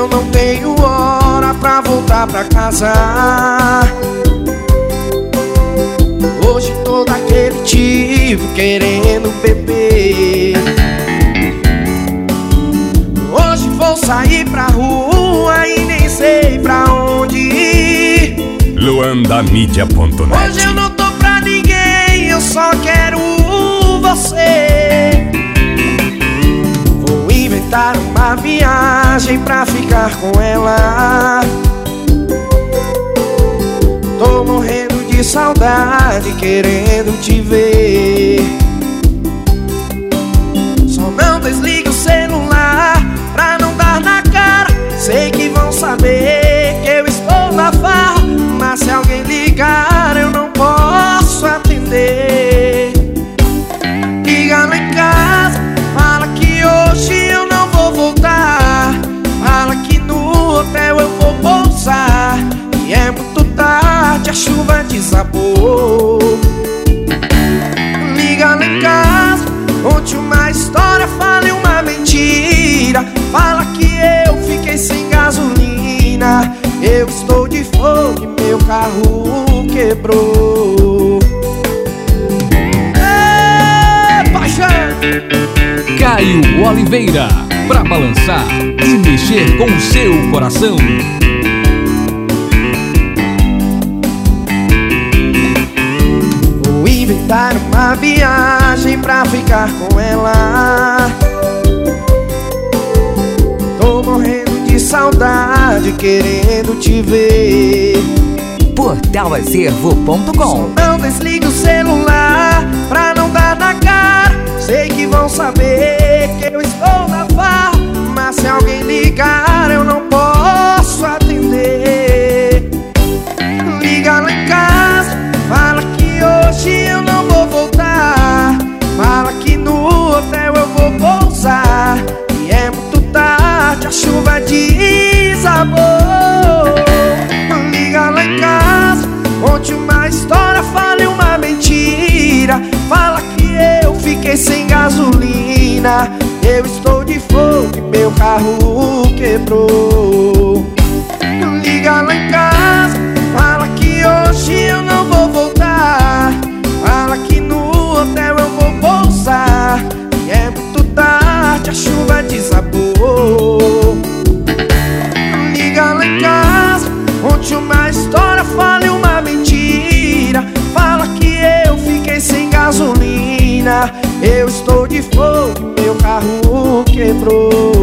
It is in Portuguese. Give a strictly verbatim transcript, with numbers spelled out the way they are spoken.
eu não tenho hora pra voltar pra casa. Hoje tô daquele tipo querendo beber. Hoje vou sair pra rua e nem sei pra onde ir. Luanda Mídia ponto net. Hoje eu não tô pra ninguém, eu só quero você. Vou inventar uma viagem pra ficar com ela. Tô morrendo de saudade, querendo te ver. Só não desliga o celular pra não dar na cara. Sei que vão saber que eu estou na farra, mas se alguém ligar eu não posso atender. Liga lá em casa, fala que hoje eu não vou voltar. Fala que no hotel eu vou pousar. E é muito tarde, a chuva desabou. Liga lá em casa, conte uma história, fale uma mentira. Fala que eu fiquei sem gasolina. Eu estou de fogo e meu carro quebrou. Ê, paixão! Caio Oliveira, pra balançar e mexer com o seu coração. Vou inventar uma viagem pra ficar com ela. Tô morrendo de saudade, querendo te ver. Portal Acervo ponto com. Não desliga o celular pra não dar na cara. Sei que vão saber que eu estou na farra, mas se alguém ligar eu não posso atender. Liga lá em casa, fala que hoje eu não vou voltar. Fala que no hotel eu vou pousar. E é muito tarde, a chuva desabou. Liga lá em casa, conte uma história, fale uma mentira. Fala que eu fiquei sem gasolina. Eu estou de fogo e meu carro quebrou. Liga lá em casa, fala que hoje eu não vou voltar. Fala que no hotel eu vou pousar. E é muito tarde, a chuva desabou. Liga lá em casa, conte uma história, fale uma mentira. Fala que eu fiquei sem gasolina. Eu estou de fogo, meu carro quebrou.